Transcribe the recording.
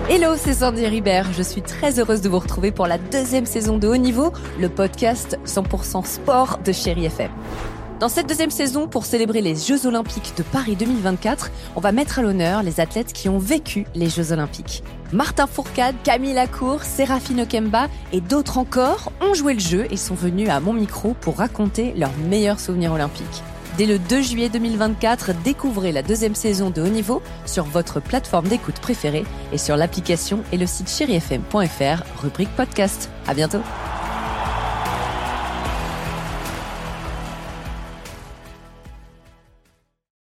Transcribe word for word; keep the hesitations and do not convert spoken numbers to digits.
Hello, c'est Sandy Ribert. Je suis très heureuse de vous retrouver pour la deuxième saison de Haut Niveau, le podcast cent pour cent sport de Chéri F M. Dans cette deuxième saison, pour célébrer les Jeux Olympiques de Paris deux mille vingt-quatre, on va mettre à l'honneur les athlètes qui ont vécu les Jeux Olympiques. Martin Fourcade, Camille Lacour, Séraphine Okemba et d'autres encore ont joué le jeu et sont venus à mon micro pour raconter leurs meilleurs souvenirs olympiques. Dès le deux juillet deux mille vingt-quatre, découvrez la deuxième saison de Haut Niveau sur votre plateforme d'écoute préférée et sur l'application et le site chérifm point f r, rubrique podcast. À bientôt.